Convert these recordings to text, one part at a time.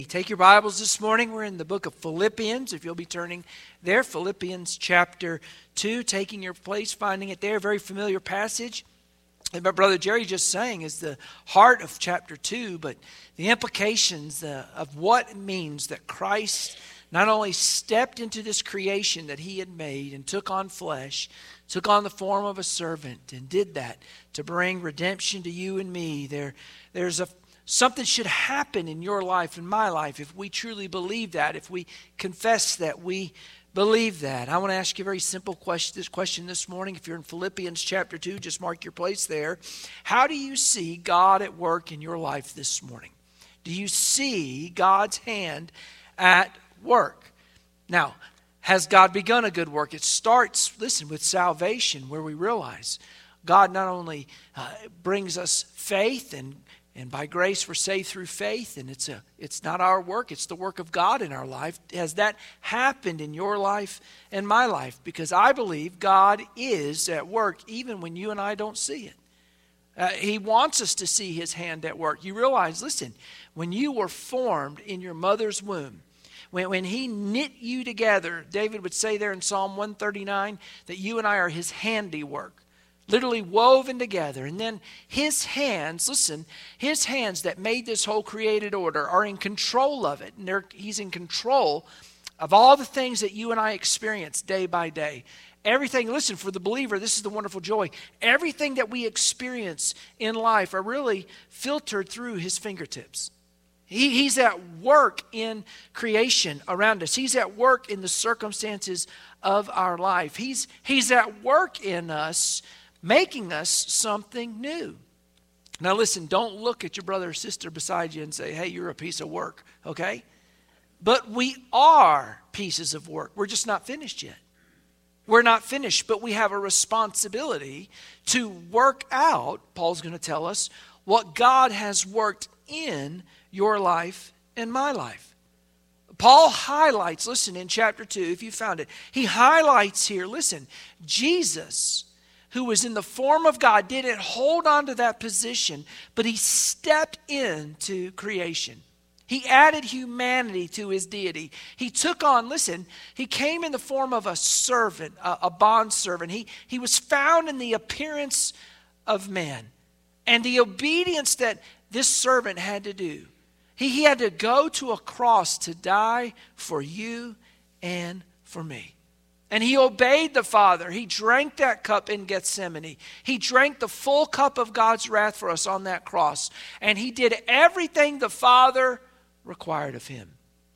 Take your Bibles this morning. We're in the book of Philippians. If you'll be turning there, Philippians chapter 2, taking your place, finding it there. Very familiar passage. And my brother Jerry just sang is the heart of chapter 2, but the implications of what it means that Christ not only stepped into this creation that he had made and took on flesh, took on the form of a servant and did that to bring redemption to you and me. Something should happen in your life and my life if we truly believe that, if we confess that we believe that. I want to ask you a very simple question this morning. If you're in Philippians chapter 2, just mark your place there. How do you see God at work in your life this morning? Do you see God's hand at work? Now, has God begun a good work? It starts, listen, with salvation, where we realize God not only brings us faith and by grace we're saved through faith, and it's not our work, it's the work of God in our life. Has that happened in your life and my life? Because I believe God is at work even when you and I don't see it. He wants us to see his hand at work. You realize, listen, when you were formed in your mother's womb, when he knit you together, David would say there in Psalm 139 that you and I are his handiwork. Literally woven together. And then his hands, listen, his hands that made this whole created order are in control of it. And he's in control of all the things that you and I experience day by day. Everything, listen, for the believer, this is the wonderful joy. Everything that we experience in life are really filtered through his fingertips. He's at work in creation around us. He's at work in the circumstances of our life. He's at work in us, making us something new. Now listen, don't look at your brother or sister beside you and say, hey, you're a piece of work, okay? But we are pieces of work. We're just not finished yet. We're not finished, but we have a responsibility to work out, Paul's going to tell us, what God has worked in your life and my life. Paul highlights, listen, in chapter 2, if you found it, he highlights here, listen, Jesus, who was in the form of God, didn't hold on to that position, but he stepped into creation. He added humanity to his deity. He took on, listen, he came in the form of a servant, a bondservant. He was found in the appearance of man. And the obedience that this servant had to do, he had to go to a cross to die for you and for me. And he obeyed the Father. He drank that cup in Gethsemane. He drank the full cup of God's wrath for us on that cross. And he did everything the Father required of him.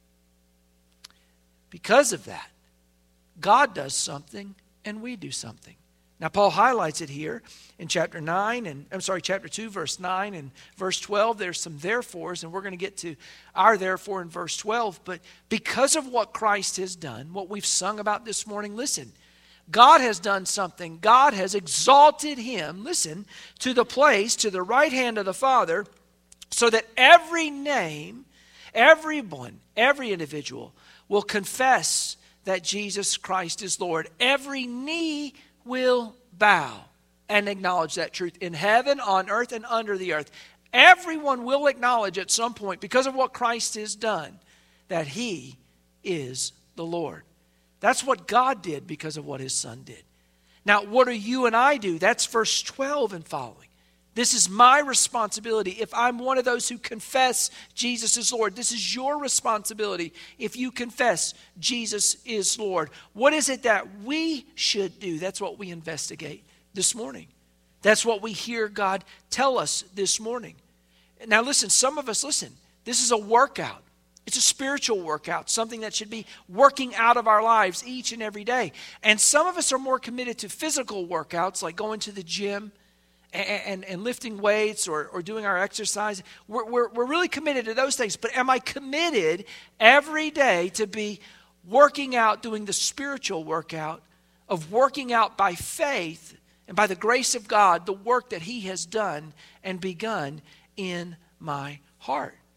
Because of that, God does something and we do something. Now, Paul highlights it here in chapter 2, verse 9 and verse 12. There's some therefores, and we're going to get to our therefore in verse 12. But because of what Christ has done, what we've sung about this morning, listen, God has done something. God has exalted him, listen, to the place, to the right hand of the Father, so that every name, everyone, every individual will confess that Jesus Christ is Lord. Every knee will bow and acknowledge that truth in heaven, on earth, and under the earth. Everyone will acknowledge at some point, because of what Christ has done, that he is the Lord. That's what God did because of what his Son did. Now, what do you and I do? That's verse 12 and following. This is my responsibility. If I'm one of those who confess Jesus is Lord, this is your responsibility if you confess Jesus is Lord. What is it that we should do? That's what we investigate this morning. That's what we hear God tell us this morning. Now listen, some of us, this is a workout. It's a spiritual workout, something that should be working out of our lives each and every day. And some of us are more committed to physical workouts, like going to the gym, and lifting weights or doing our exercise. We're really committed to those things. But am I committed every day to be working out, doing the spiritual workout of working out by faith and by the grace of God, the work that he has done and begun in my heart?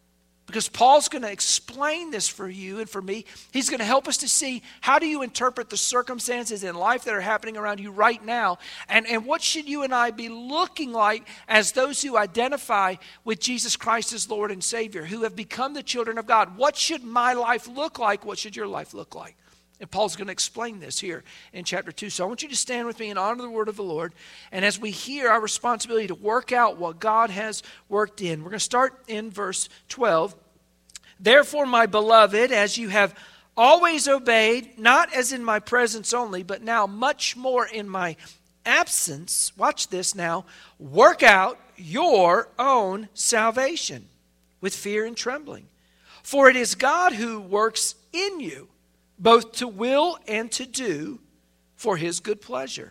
Because Paul's going to explain this for you and for me. He's going to help us to see how do you interpret the circumstances in life that are happening around you right now. And what should you and I be looking like as those who identify with Jesus Christ as Lord and Savior, who have become the children of God. What should my life look like? What should your life look like? And Paul's going to explain this here in chapter 2. So I want you to stand with me and honor the word of the Lord. And as we hear our responsibility to work out what God has worked in, we're going to start in verse 12. Therefore, my beloved, as you have always obeyed, not as in my presence only, but now much more in my absence, watch this now, work out your own salvation with fear and trembling. For it is God who works in you, both to will and to do for his good pleasure.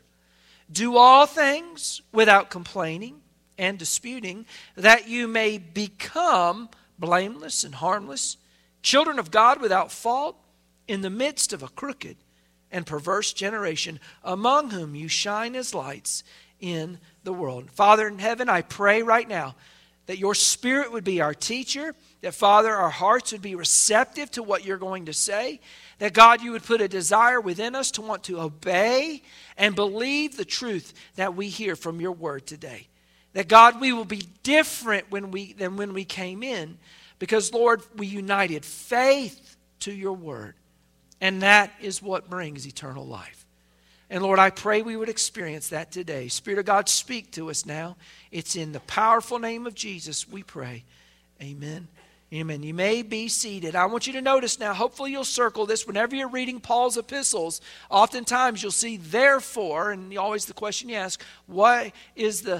Do all things without complaining and disputing, that you may become blameless and harmless, children of God without fault, in the midst of a crooked and perverse generation, among whom you shine as lights in the world. Father in heaven, I pray right now that your Spirit would be our teacher, that, Father, our hearts would be receptive to what you're going to say, that, God, you would put a desire within us to want to obey and believe the truth that we hear from your word today. That, God, we will be different than when we came in because, Lord, we united faith to your word, and that is what brings eternal life. And, Lord, I pray we would experience that today. Spirit of God, speak to us now. It's in the powerful name of Jesus we pray. Amen. Amen. You may be seated. I want you to notice now, hopefully you'll circle this. Whenever you're reading Paul's epistles, oftentimes you'll see therefore, and always the question you ask, what is the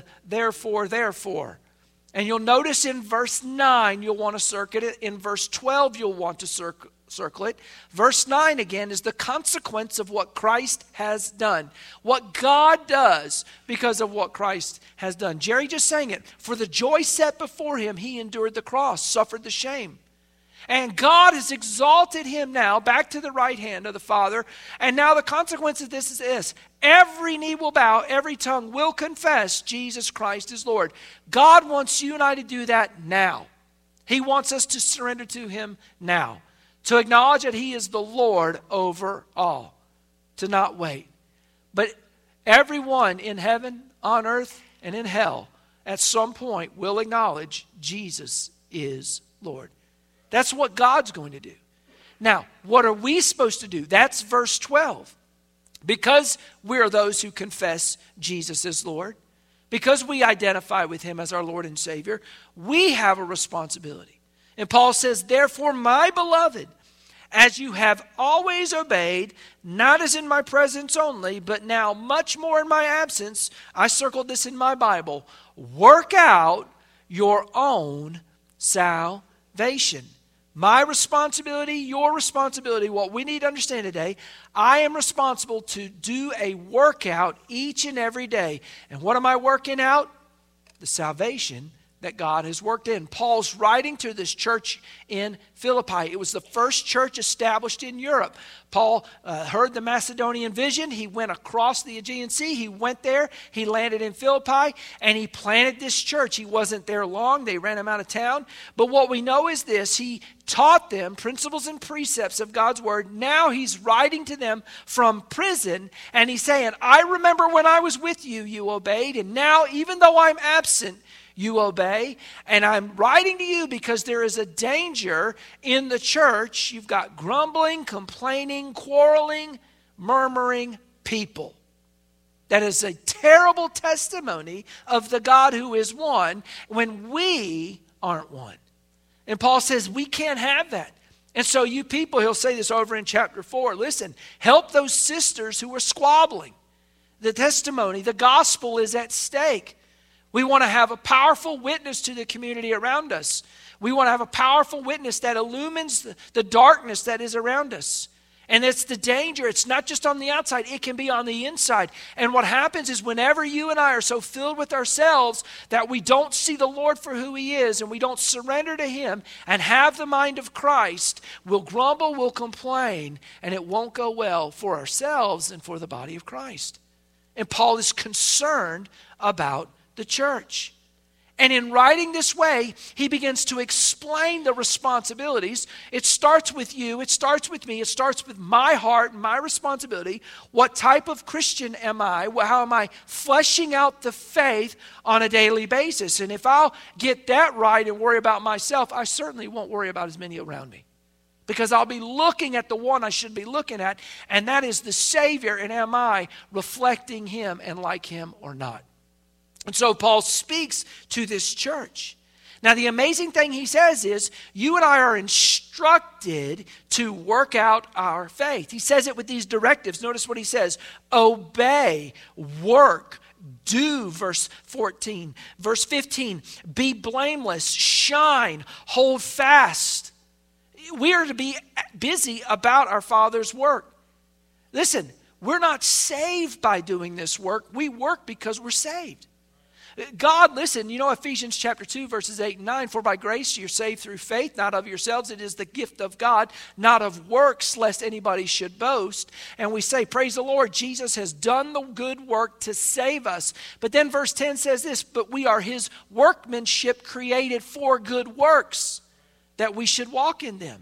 therefore? And you'll notice in verse 9, you'll want to circle it. In verse 12, you'll want to circle it. Verse 9 again is the consequence of what Christ has done. What God does because of what Christ has done. Jerry just sang it. For the joy set before him, he endured the cross, suffered the shame. And God has exalted him now back to the right hand of the Father. And now the consequence of this is this. Every knee will bow, every tongue will confess Jesus Christ is Lord. God wants you and I to do that now. He wants us to surrender to him now. To acknowledge that he is the Lord over all. To not wait. But everyone in heaven, on earth, and in hell, at some point will acknowledge Jesus is Lord. That's what God's going to do. Now, what are we supposed to do? That's verse 12. Because we are those who confess Jesus as Lord, because we identify with him as our Lord and Savior, we have a responsibility. And Paul says, therefore, my beloved, as you have always obeyed, not as in my presence only, but now much more in my absence, I circled this in my Bible, work out your own salvation. My responsibility, your responsibility, what we need to understand today, I am responsible to do a workout each and every day. And what am I working out? The salvation that God has worked in. Paul's writing to this church in Philippi. It was the first church established in Europe. Paul heard the Macedonian vision. He went across the Aegean Sea. He went there. He landed in Philippi, and he planted this church. He wasn't there long. They ran him out of town. But what we know is this. He taught them principles and precepts of God's word. Now he's writing to them from prison, and he's saying, I remember when I was with you, you obeyed, and now even though I'm absent, you obey. And I'm writing to you because there is a danger in the church. You've got grumbling, complaining, quarreling, murmuring people. That is a terrible testimony of the God who is one when we aren't one. And Paul says we can't have that. And so you people, he'll say this over in chapter 4, listen, help those sisters who are squabbling. The testimony, the gospel is at stake. We want to have a powerful witness to the community around us. We want to have a powerful witness that illumines the darkness that is around us. And it's the danger. It's not just on the outside. It can be on the inside. And what happens is whenever you and I are so filled with ourselves that we don't see the Lord for who he is and we don't surrender to him and have the mind of Christ, we'll grumble, we'll complain, and it won't go well for ourselves and for the body of Christ. And Paul is concerned about the church. And in writing this way, he begins to explain the responsibilities. It starts with you, it starts with me, it starts with my heart, my responsibility. What type of Christian am I? How am I fleshing out the faith on a daily basis? And if I'll get that right and worry about myself, I certainly won't worry about as many around me. Because I'll be looking at the one I should be looking at, and that is the Savior, and am I reflecting him and like him or not? And so Paul speaks to this church. Now, the amazing thing he says is, you and I are instructed to work out our faith. He says it with these directives. Notice what he says: obey, work, do, verse 14. Verse 15, be blameless, shine, hold fast. We are to be busy about our Father's work. Listen, we're not saved by doing this work. We work because we're saved. God, listen, you know Ephesians chapter 2, verses 8 and 9, for by grace you're saved through faith, not of yourselves. It is the gift of God, not of works, lest anybody should boast. And we say, praise the Lord, Jesus has done the good work to save us. But then verse 10 says this, but we are his workmanship created for good works, that we should walk in them.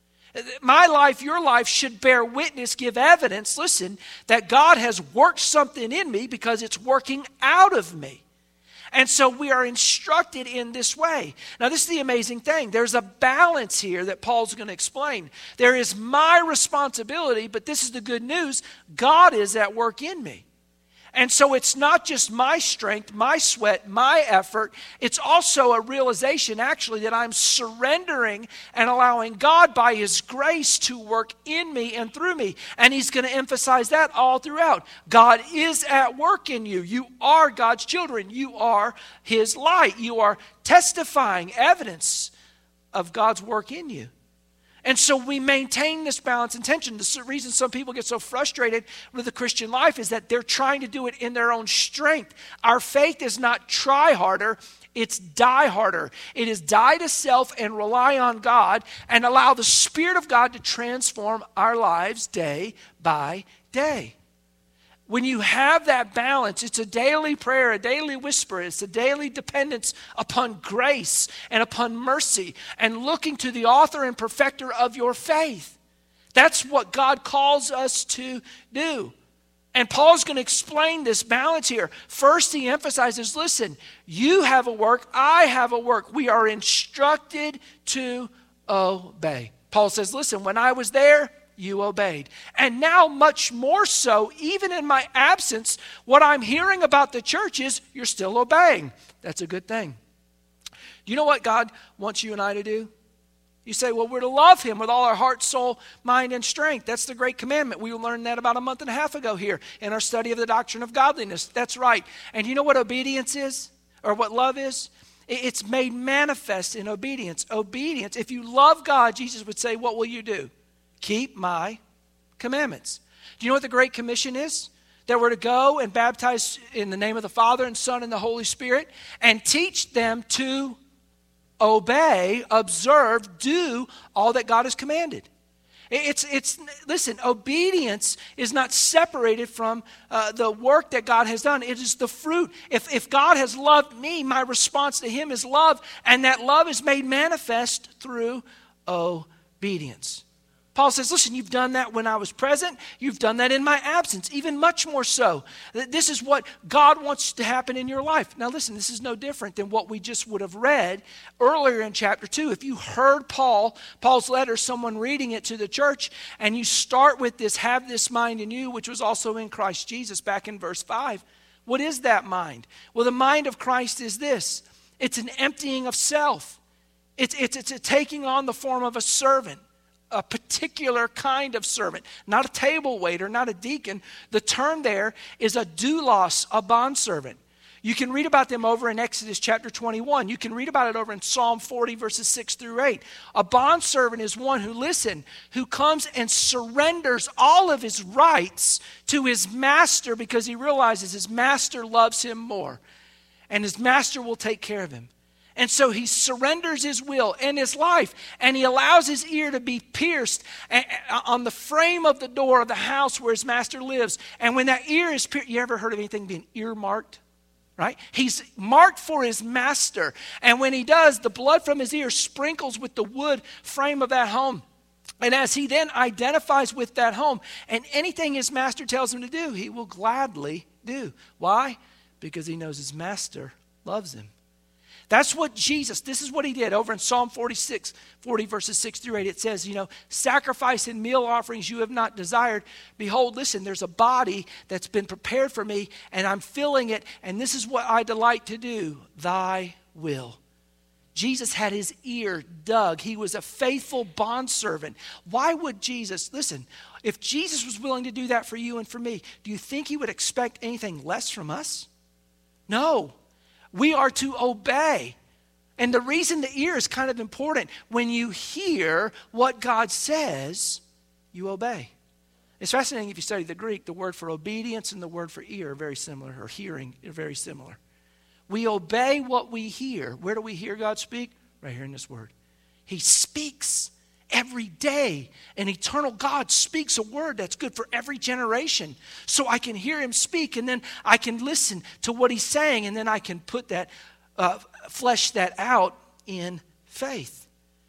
My life, your life should bear witness, give evidence, listen, that God has worked something in me because it's working out of me. And so we are instructed in this way. Now, this is the amazing thing. There's a balance here that Paul's going to explain. There is my responsibility, but this is the good news. God is at work in me. And so it's not just my strength, my sweat, my effort. It's also a realization, actually, that I'm surrendering and allowing God by his grace to work in me and through me. And he's going to emphasize that all throughout. God is at work in you. You are God's children. You are his light. You are testifying evidence of God's work in you. And so we maintain this balance and tension. The reason some people get so frustrated with the Christian life is that they're trying to do it in their own strength. Our faith is not try harder, it's die harder. It is die to self and rely on God and allow the Spirit of God to transform our lives day by day. When you have that balance, it's a daily prayer, a daily whisper. It's a daily dependence upon grace and upon mercy and looking to the author and perfecter of your faith. That's what God calls us to do. And Paul's going to explain this balance here. First, he emphasizes, listen, you have a work, I have a work. We are instructed to obey. Paul says, listen, when I was there, you obeyed. And now much more so, even in my absence, what I'm hearing about the church is you're still obeying. That's a good thing. Do you know what God wants you and I to do? You say, well, we're to love him with all our heart, soul, mind, and strength. That's the great commandment. We learned that about a month and a half ago here in our study of the doctrine of godliness. That's right. And you know what obedience is? Or what love is? It's made manifest in obedience. Obedience. If you love God, Jesus would say, what will you do? Keep my commandments. Do you know what the Great Commission is? That we're to go and baptize in the name of the Father and Son and the Holy Spirit and teach them to obey, observe, do all that God has commanded. Listen, obedience is not separated from the work that God has done. It is the fruit. If God has loved me, my response to him is love, and that love is made manifest through obedience. Paul says, listen, you've done that when I was present. You've done that in my absence, even much more so. This is what God wants to happen in your life. Now listen, this is no different than what we just would have read earlier in chapter 2. If you heard Paul's letter, someone reading it to the church, and you start with this, have this mind in you, which was also in Christ Jesus back in verse 5. What is that mind? Well, the mind of Christ is this. It's an emptying of self. It's a taking on the form of a servant. A particular kind of servant, not a table waiter, not a deacon. The term there is a doulos, a bondservant. You can read about them over in Exodus chapter 21. You can read about it over in Psalm 40 verses 6 through 8. A bondservant is one who comes and surrenders all of his rights to his master because he realizes his master loves him more and his master will take care of him. And so he surrenders his will and his life, and he allows his ear to be pierced on the frame of the door of the house where his master lives. And when that ear is pierced, you ever heard of anything being earmarked? right? He's marked for his master. And when he does, the blood from his ear sprinkles with the wood frame of that home. And as he then identifies with that home, and anything his master tells him to do, he will gladly do. Why? Because he knows his master loves him. That's what Jesus, this is what he did over in Psalm 40 verses 6 through 8. It says, sacrifice and meal offerings you have not desired. Behold, listen, there's a body that's been prepared for me, and I'm filling it, and this is what I delight to do, thy will. Jesus had his ear dug. He was a faithful bondservant. Why would Jesus, listen, if Jesus was willing to do that for you and for me, do you think he would expect anything less from us? No. We are to obey. And the reason the ear is kind of important, when you hear what God says, you obey. It's fascinating if you study the Greek, the word for obedience and the word for ear are very similar, or hearing are very similar. We obey what we hear. Where do we hear God speak? Right here in this word. He speaks every day. An eternal God speaks a word that's good for every generation. So I can hear him speak, and then I can listen to what he's saying, and then I can put that, flesh that out in faith.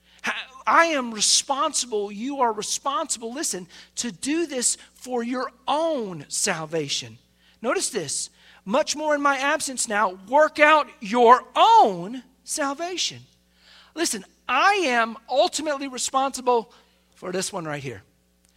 I am responsible, you are responsible, listen, to do this for your own salvation. Notice this. Much more in my absence now, work out your own salvation. Listen, I am ultimately responsible for this one right here.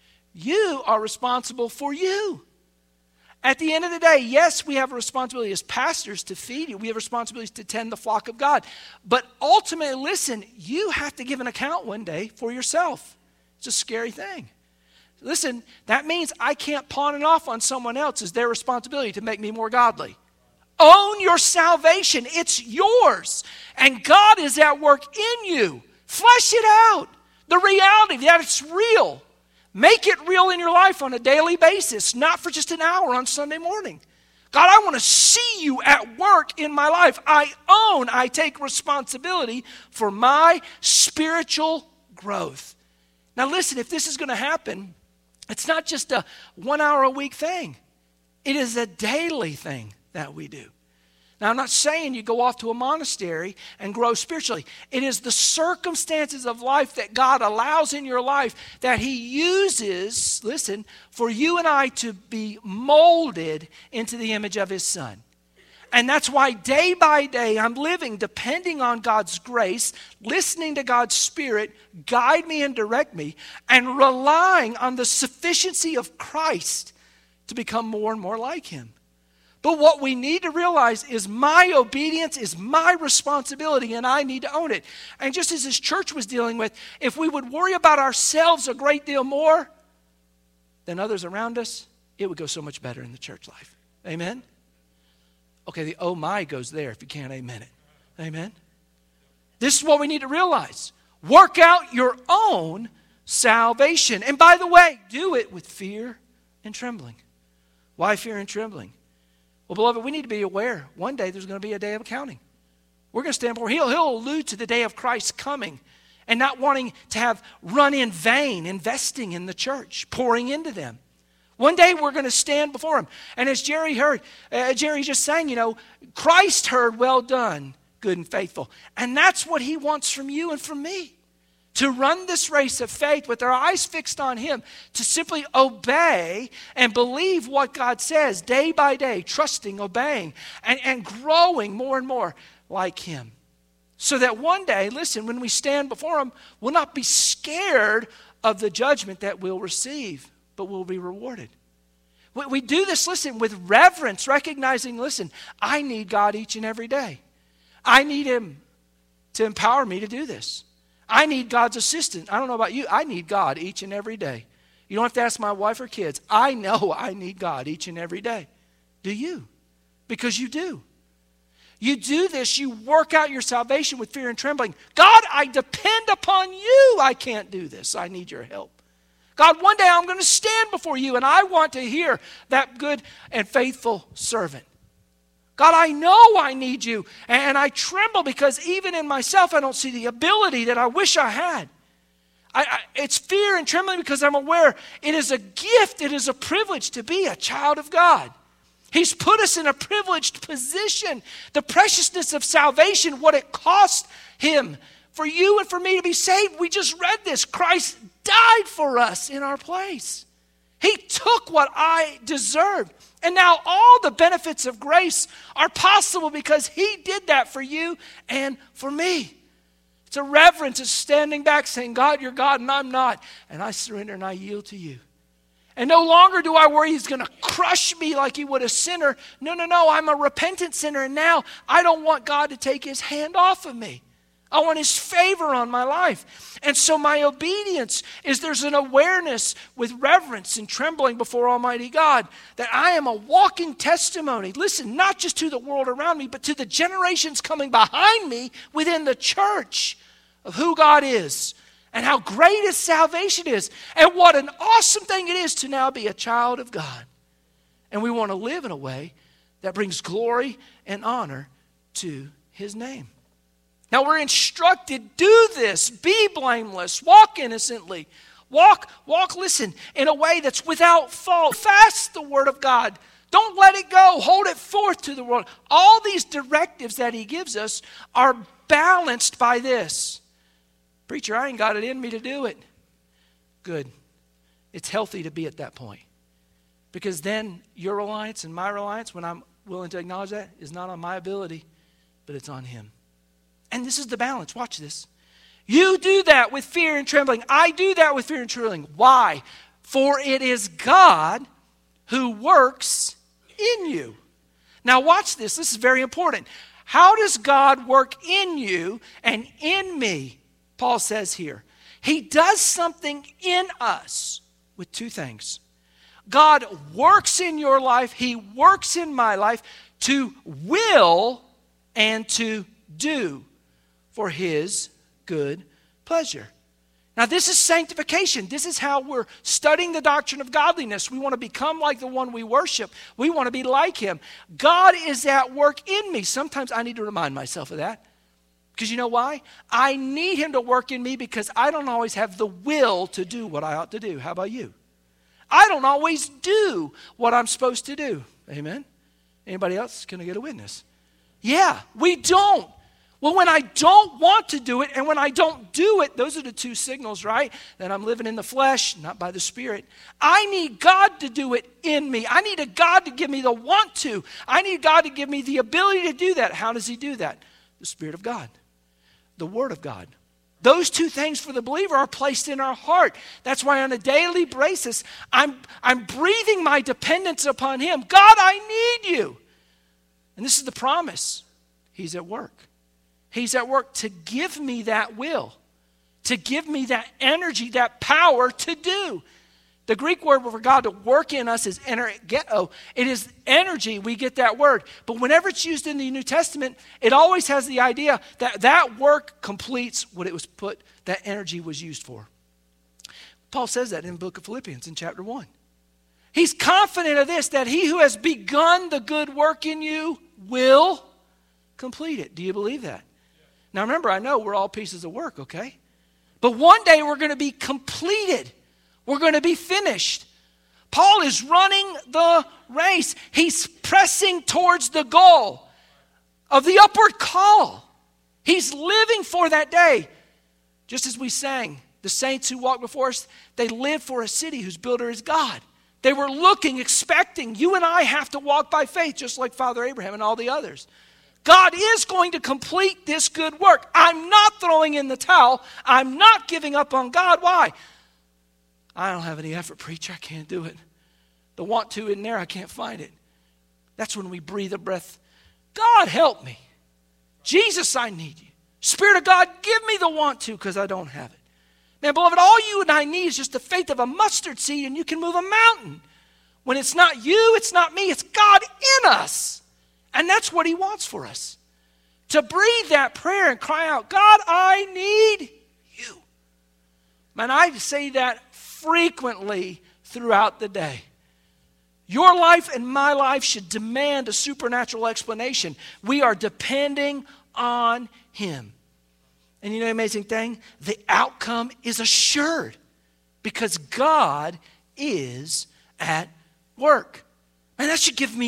You are responsible for you. At the end of the day, yes, we have a responsibility as pastors to feed you. We have responsibilities to tend the flock of God. But ultimately, listen, you have to give an account one day for yourself. It's a scary thing. Listen, that means I can't pawn it off on someone else as their responsibility to make me more godly. Own your salvation. It's yours. And God is at work in you. Flesh it out. The reality that it's real. Make it real in your life on a daily basis, not for just an hour on Sunday morning. God, I want to see you at work in my life. I take responsibility for my spiritual growth. Now listen, if this is going to happen, it's not just a 1 hour a week thing. It is a daily thing that we do. Now, I'm not saying you go off to a monastery and grow spiritually. It is the circumstances of life that God allows in your life that he uses, listen, for you and I to be molded into the image of his Son. And that's why day by day I'm living depending on God's grace, listening to God's Spirit guide me and direct me, and relying on the sufficiency of Christ to become more and more like him. But what we need to realize is my obedience is my responsibility, and I need to own it. And just as this church was dealing with, if we would worry about ourselves a great deal more than others around us, it would go so much better in the church life. Amen? Okay, the oh my goes there if you can't amen it. Amen? This is what we need to realize. Work out your own salvation. And by the way, do it with fear and trembling. Why fear and trembling? Well, beloved, we need to be aware. One day there's going to be a day of accounting. We're going to stand before. He'll allude to the day of Christ's coming and not wanting to have run in vain, investing in the church, pouring into them. One day we're going to stand before him. And as Jerry just sang, Christ heard, well done, good and faithful. And that's what he wants from you and from me. To run this race of faith with our eyes fixed on him, to simply obey and believe what God says day by day, trusting, obeying, and growing more and more like him. So that one day, listen, when we stand before him, we'll not be scared of the judgment that we'll receive, but we'll be rewarded. We do this, listen, with reverence, recognizing, listen, I need God each and every day. I need him to empower me to do this. I need God's assistance. I don't know about you. I need God each and every day. You don't have to ask my wife or kids. I know I need God each and every day. Do you? Because you do. You do this. You work out your salvation with fear and trembling. God, I depend upon you. I can't do this. I need your help. God, one day I'm going to stand before you, and I want to hear that good and faithful servant. God, I know I need you, and I tremble because even in myself I don't see the ability that I wish I had. It's fear and trembling because I'm aware it is a gift, it is a privilege to be a child of God. He's put us in a privileged position. The preciousness of salvation, what it cost him for you and for me to be saved. We just read this. Christ died for us in our place. He took what I deserved. And now all the benefits of grace are possible because he did that for you and for me. It's a reverence. It's standing back saying, God, you're God and I'm not. And I surrender and I yield to you. And no longer do I worry he's going to crush me like he would a sinner. No, I'm a repentant sinner. And now I don't want God to take his hand off of me. I want his favor on my life. And so my obedience is there's an awareness with reverence and trembling before Almighty God that I am a walking testimony. Listen, not just to the world around me, but to the generations coming behind me within the church of who God is and how great his salvation is and what an awesome thing it is to now be a child of God. And we want to live in a way that brings glory and honor to his name. Now we're instructed, do this, be blameless, walk innocently, walk, listen, in a way that's without fault. Fast the word of God. Don't let it go. Hold it forth to the world. All these directives that he gives us are balanced by this. Preacher, I ain't got it in me to do it. Good. It's healthy to be at that point. Because then your reliance and my reliance, when I'm willing to acknowledge that, is not on my ability, but it's on him. And this is the balance. Watch this. You do that with fear and trembling. I do that with fear and trembling. Why? For it is God who works in you. Now watch this. This is very important. How does God work in you and in me? Paul says here. He does something in us with two things. God works in your life. He works in my life to will and to do for his good pleasure. Now this is sanctification. This is how we're studying the doctrine of godliness. We want to become like the one we worship. We want to be like him. God is at work in me. Sometimes I need to remind myself of that. Because you know why? I need him to work in me because I don't always have the will to do what I ought to do. How about you? I don't always do what I'm supposed to do. Amen? Anybody else? Can I get a witness? Yeah, we don't. Well, when I don't want to do it and when I don't do it, those are the two signals, right? That I'm living in the flesh, not by the Spirit. I need God to do it in me. I need a God to give me the want to. I need God to give me the ability to do that. How does he do that? The Spirit of God, the Word of God. Those two things for the believer are placed in our heart. That's why on a daily basis, I'm breathing my dependence upon him. God, I need you. And this is the promise. He's at work. He's at work to give me that will, to give me that energy, that power to do. The Greek word for God to work in us is energeto. It is energy, we get that word. But whenever it's used in the New Testament, it always has the idea that that work completes what it was put, that energy was used for. Paul says that in the book of Philippians in chapter 1. He's confident of this, that he who has begun the good work in you will complete it. Do you believe that? Now remember, I know we're all pieces of work, okay? But one day we're going to be completed. We're going to be finished. Paul is running the race. He's pressing towards the goal of the upward call. He's living for that day. Just as we sang, the saints who walked before us, they lived for a city whose builder is God. They were looking, expecting. You and I have to walk by faith, just like Father Abraham and all the others. God is going to complete this good work. I'm not throwing in the towel. I'm not giving up on God. Why? I don't have any effort, preacher. I can't do it. The want to in there, I can't find it. That's when we breathe a breath. God, help me. Jesus, I need you. Spirit of God, give me the want to because I don't have it. Man, beloved, all you and I need is just the faith of a mustard seed and you can move a mountain. When it's not you, it's not me, it's God in us. And that's what he wants for us. To breathe that prayer and cry out, God, I need you. Man, I say that frequently throughout the day. Your life and my life should demand a supernatural explanation. We are depending on him. And you know the amazing thing? The outcome is assured because God is at work. And that should give me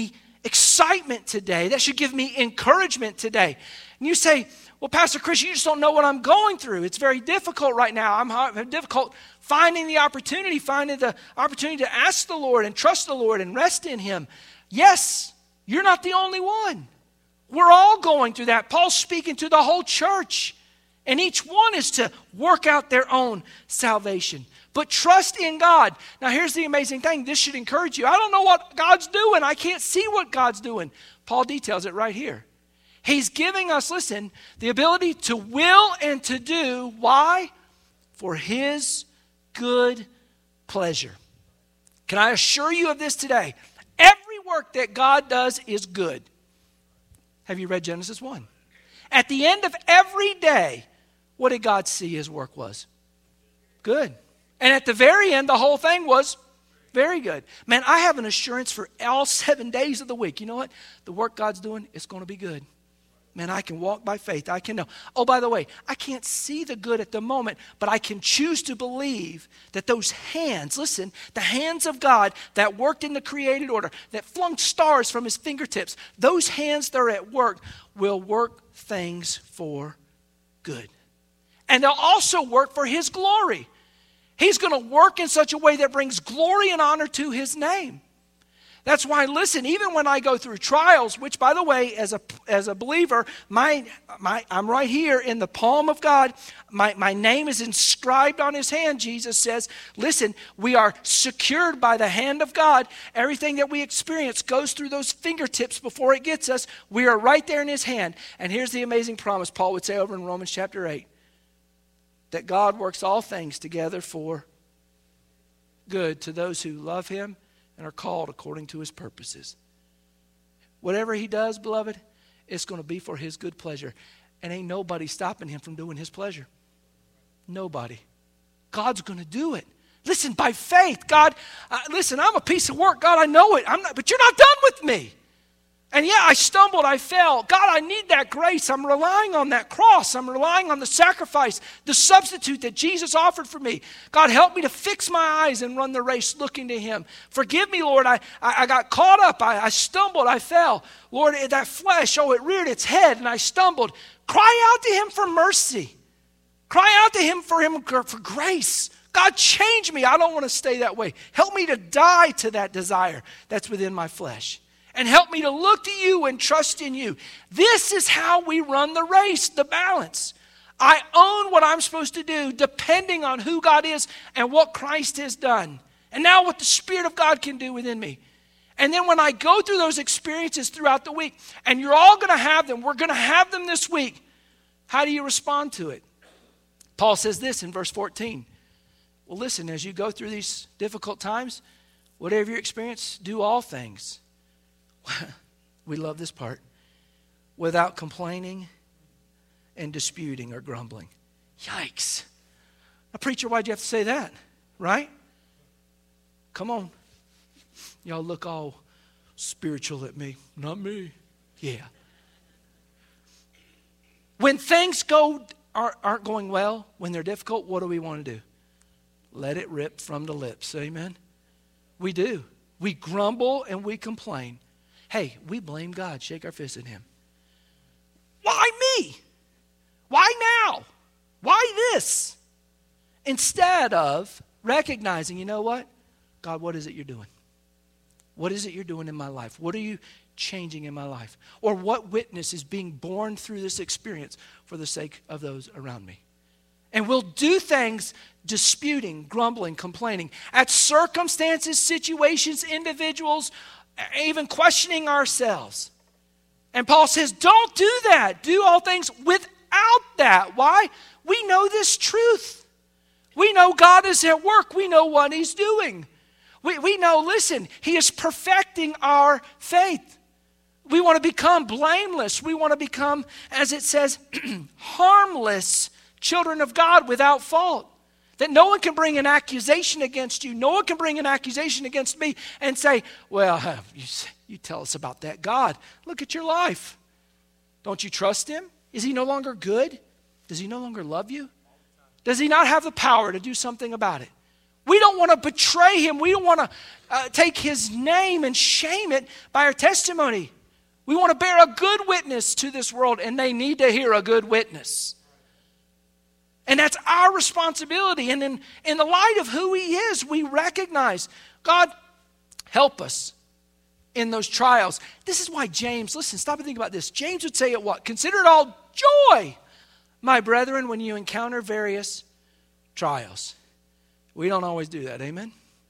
excitement today. That should give me encouragement today. And you say, well, Pastor Chris, you just don't know what I'm going through. It's very difficult right now. I'm having difficult finding the opportunity to ask the Lord and trust the Lord and rest in Him. Yes, you're not the only one. We're all going through that. Paul's speaking to the whole church. And each one is to work out their own salvation. But trust in God. Now here's the amazing thing. This should encourage you. I don't know what God's doing. I can't see what God's doing. Paul details it right here. He's giving us, listen, the ability to will and to do. Why? For His good pleasure. Can I assure you of this today? Every work that God does is good. Have you read Genesis 1? At the end of every day, what did God see His work was? Good. And at the very end, the whole thing was very good. Man, I have an assurance for all 7 days of the week. You know what? The work God's doing, it's going to be good. Man, I can walk by faith. I can know. Oh, by the way, I can't see the good at the moment, but I can choose to believe that those hands, listen, the hands of God that worked in the created order, that flung stars from His fingertips, those hands that are at work will work things for good. And they'll also work for His glory. He's going to work in such a way that brings glory and honor to His name. That's why, listen, even when I go through trials, which, by the way, as a believer, I'm right here in the palm of God. My name is inscribed on His hand, Jesus says. Listen, we are secured by the hand of God. Everything that we experience goes through those fingertips before it gets us. We are right there in His hand. And here's the amazing promise Paul would say over in Romans chapter 8. That God works all things together for good to those who love Him and are called according to His purposes. Whatever He does, beloved, it's going to be for His good pleasure. And ain't nobody stopping Him from doing His pleasure. Nobody. God's going to do it. Listen, by faith, God, listen, I'm a piece of work. God, I know it. But you're not done with me. And yeah, I stumbled, I fell. God, I need that grace. I'm relying on that cross. I'm relying on the sacrifice, the substitute that Jesus offered for me. God, help me to fix my eyes and run the race looking to Him. Forgive me, Lord. I got caught up. I stumbled. I fell. Lord, that flesh, it reared its head and I stumbled. Cry out to Him for mercy. Cry out to Him for grace. God, change me. I don't want to stay that way. Help me to die to that desire that's within my flesh. And help me to look to You and trust in You. This is how we run the race, the balance. I own what I'm supposed to do depending on who God is and what Christ has done. And now what the Spirit of God can do within me. And then when I go through those experiences throughout the week, and you're all going to have them, we're going to have them this week, how do you respond to it? Paul says this in verse 14. Well, listen, as you go through these difficult times, whatever you experience, do all things. We love this part. Without complaining and disputing or grumbling. Yikes. Now, preacher, why'd you have to say that? Right? Come on. Y'all look all spiritual at me. Not me. Yeah. When things aren't going well, when they're difficult, what do we want to do? Let it rip from the lips. Amen? We do. We grumble and we complain. Hey, we blame God. Shake our fist at Him. Why me? Why now? Why this? Instead of recognizing, you know what? God, what is it You're doing? What is it You're doing in my life? What are You changing in my life? Or what witness is being born through this experience for the sake of those around me? And we'll do things disputing, grumbling, complaining at circumstances, situations, individuals, even questioning ourselves. And Paul says, don't do that. Do all things without that. Why? We know this truth. We know God is at work. We know what He's doing. We know, listen, He is perfecting our faith. We want to become blameless. We want to become, as it says, harmless children of God without fault. That no one can bring an accusation against you. No one can bring an accusation against me and say, well, you tell us about that. God, look at your life. Don't you trust Him? Is He no longer good? Does He no longer love you? Does He not have the power to do something about it? We don't want to betray him. We don't want to take his name and shame it by our testimony. We want to bear a good witness to this world, and they need to hear a good witness. And that's our responsibility. And in the light of who he is, we recognize, God, help us in those trials. This is why James, listen, stop and think about this. James would say it what? Consider it all joy, my brethren, when you encounter various trials. We don't always do that, amen?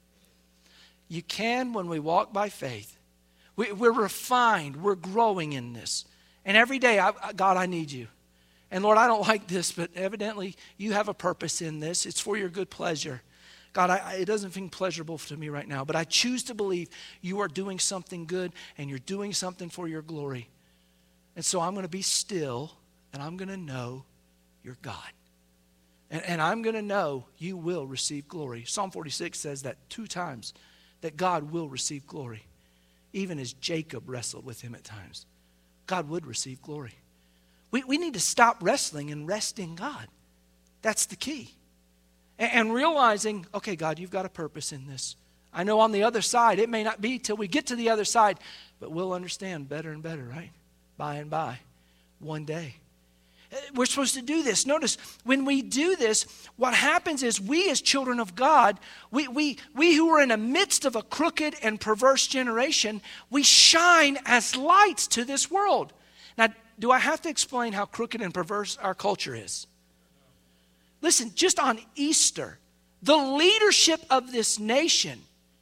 You can when we walk by faith. We're refined. We're growing in this. And every day, God, I need you. And Lord, I don't like this, but evidently you have a purpose in this. It's for your good pleasure. God, it doesn't seem pleasurable to me right now, but I choose to believe you are doing something good and you're doing something for your glory. And so I'm going to be still and I'm going to know you're God. And I'm going to know you will receive glory. Psalm 46 says that 2 times, that God will receive glory. Even as Jacob wrestled with him at times, God would receive glory. We need to stop wrestling and rest in God. That's the key. And realizing, okay, God, you've got a purpose in this. I know on the other side, it may not be till we get to the other side, but we'll understand better and better, right? By and by, one day. We're supposed to do this. Notice, when we do this, what happens is we as children of God, we who are in the midst of a crooked and perverse generation, we shine as lights to this world. Now, do I have to explain how crooked and perverse our culture is? Listen, just on Easter, the leadership of this nation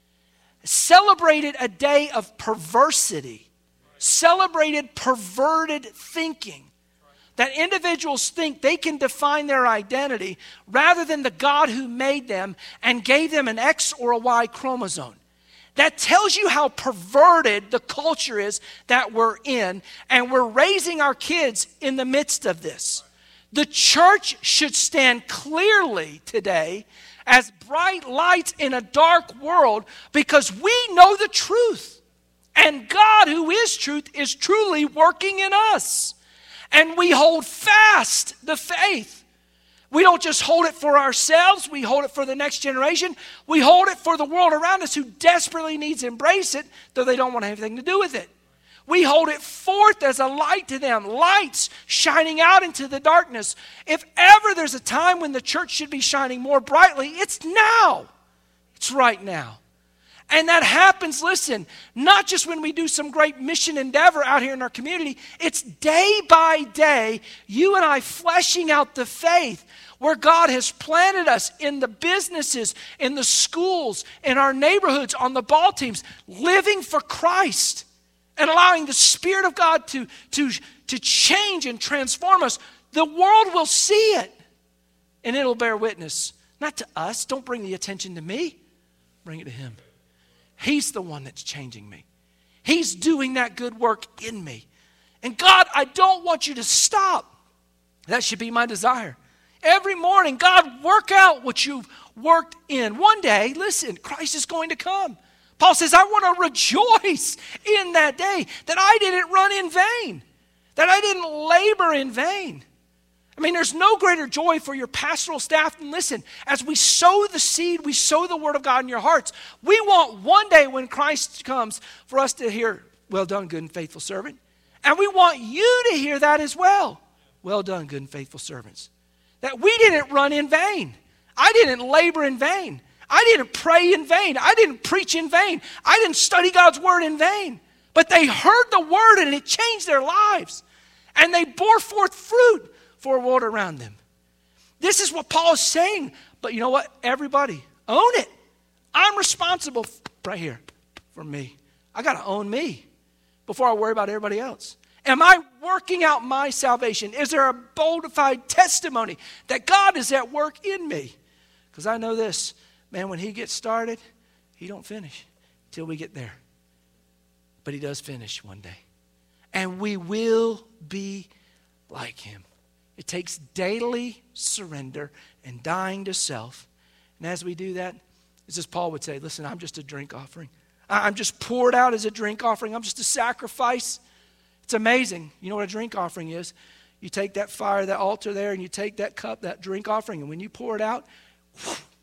celebrated a day of perversity, celebrated perverted thinking. That individuals think they can define their identity rather than the God who made them and gave them an X or a Y chromosome. That tells you how perverted the culture is that we're in, and we're raising our kids in the midst of this. The church should stand clearly today as bright lights in a dark world because we know the truth. And God, who is truth, is truly working in us. And we hold fast the faith. We don't just hold it for ourselves. We hold it for the next generation. We hold it for the world around us who desperately needs to embrace it, though they don't want anything to do with it. We hold it forth as a light to them, lights shining out into the darkness. If ever there's a time when the church should be shining more brightly, it's now. It's right now. And that happens, listen, not just when we do some great mission endeavor out here in our community. It's day by day, you and I fleshing out the faith where God has planted us in the businesses, in the schools, in our neighborhoods, on the ball teams, living for Christ and allowing the Spirit of God to change and transform us. The world will see it and it'll bear witness. Not to us. Don't bring the attention to me. Bring it to Him. He's the one that's changing me. He's doing that good work in me. And God, I don't want you to stop. That should be my desire. Every morning, God, work out what you've worked in. One day, listen, Christ is going to come. Paul says, I want to rejoice in that day that I didn't run in vain, that I didn't labor in vain. I mean, there's no greater joy for your pastoral staff than, listen, as we sow the seed, we sow the word of God in your hearts. We want one day when Christ comes for us to hear, well done, good and faithful servant. And we want you to hear that as well. Well done, good and faithful servants. That we didn't run in vain. I didn't labor in vain. I didn't pray in vain. I didn't preach in vain. I didn't study God's word in vain. But they heard the word and it changed their lives. And they bore forth fruit for a world around them. This is what Paul is saying. But you know what? Everybody, own it. I'm responsible right here for me. I got to own me before I worry about everybody else. Am I working out my salvation? Is there a bona fide testimony that God is at work in me? Because I know this, man, when He gets started, He don't finish till we get there. But He does finish one day. And we will be like Him. It takes daily surrender and dying to self. And as we do that, it's as Paul would say, listen, I'm just a drink offering. I'm just poured out as a drink offering. I'm just a sacrifice. It's amazing. You know what a drink offering is? You take that fire, that altar there, and you take that cup, that drink offering, and when you pour it out,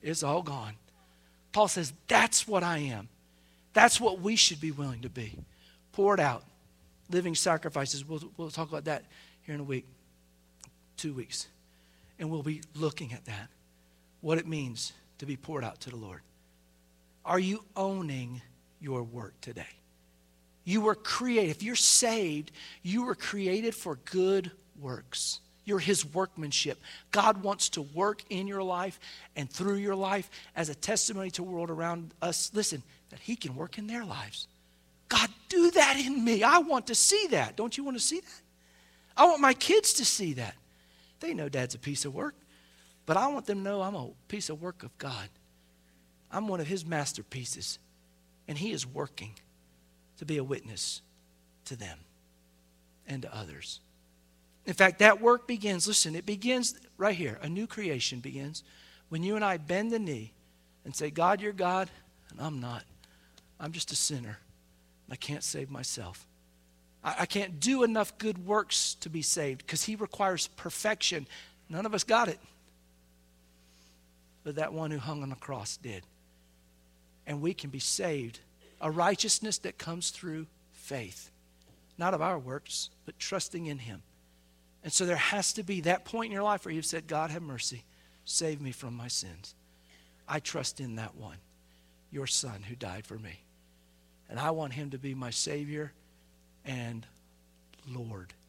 It's all gone. Paul says, that's what I am. That's what we should be willing to be. Poured out, living sacrifices. We'll talk about that here in a week, 2 weeks. And we'll be looking at that, what it means to be poured out to the Lord. Are you owning your work today? You were created. If you're saved, you were created for good works. You're his workmanship. God wants to work in your life and through your life as a testimony to the world around us. Listen, that he can work in their lives. God, do that in me. I want to see that. Don't you want to see that? I want my kids to see that. They know Dad's a piece of work, but I want them to know I'm a piece of work of God. I'm one of his masterpieces, and he is working to be a witness to them and to others. In fact, that work begins, listen, it begins right here. A new creation begins when you and I bend the knee and say, God, you're God, and I'm not. I'm just a sinner. I can't save myself. I can't do enough good works to be saved because he requires perfection. None of us got it. But that one who hung on the cross did. And we can be saved. A righteousness that comes through faith. Not of our works, but trusting in him. And so there has to be that point in your life where you've said, God, have mercy. Save me from my sins. I trust in that one, your son who died for me. And I want him to be my Savior and Lord